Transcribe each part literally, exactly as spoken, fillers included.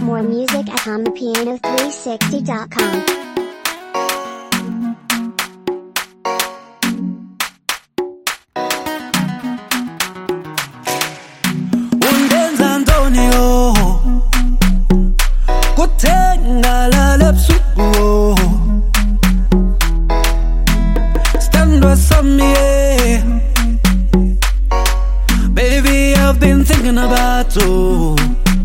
More music at hum piano three sixty dot com. Baby, I've been thinking about you.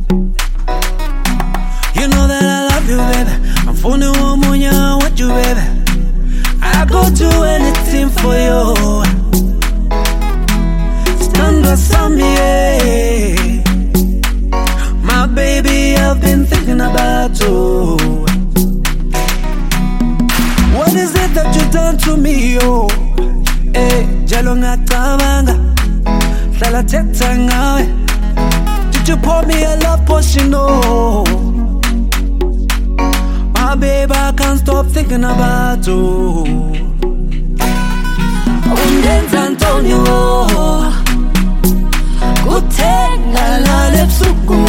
You know that I love you, baby. I'm phoning one more, I want you, baby. I go do anything for you. Stand beside me, yeah. My baby, I've been thinking about you. What is it that you done to me, yo? Eh, jalo ngatabanga, hlala thetha ngawe. Did you pour me a love potion, no? My baby, I can't stop thinking about you. Undenza Antonio, kuthenga lale busuku.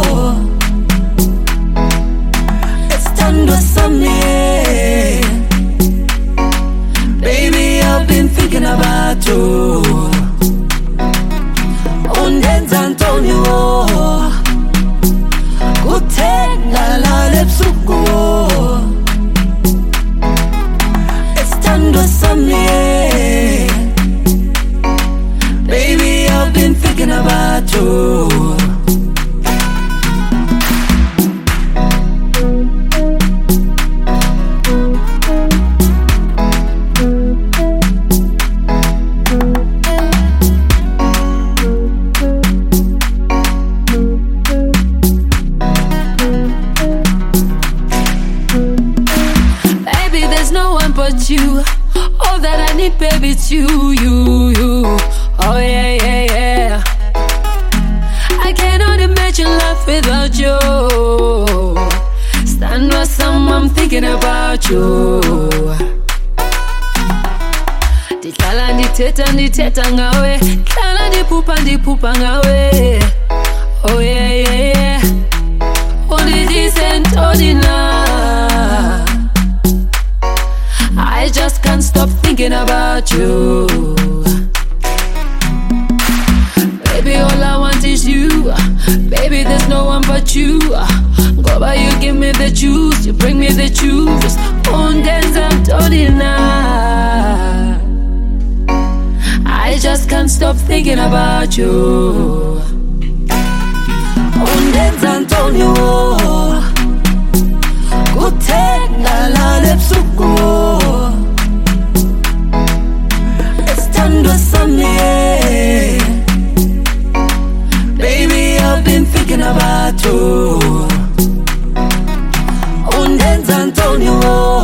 Esithandwa sami, baby, I've been thinking about you. Undenza Antonio, kuthenga lale busuku. Esithandwa sami, baby, I've been thinking about you. But you, all that I need, baby, it's you, you, you. Oh yeah, yeah, yeah. I cannot imagine life without you. Stand with someone, I'm thinking about you. Dihlala ndithetha ndithetha ngawe, hlala ndiphupha ndiphupha ngawe. Oh yeah, yeah, yeah. Undidise ntoni na? I just can't stop thinking about you. Baby, all I want is you. Baby, there's no one but you. Go by, you give me the juice, you bring me the juice. Undenza Antonina, I just can't stop thinking about you. Undenza Antonio, kuthenga lale busuku. Baby, I've been thinking about you. Undenza Antonio.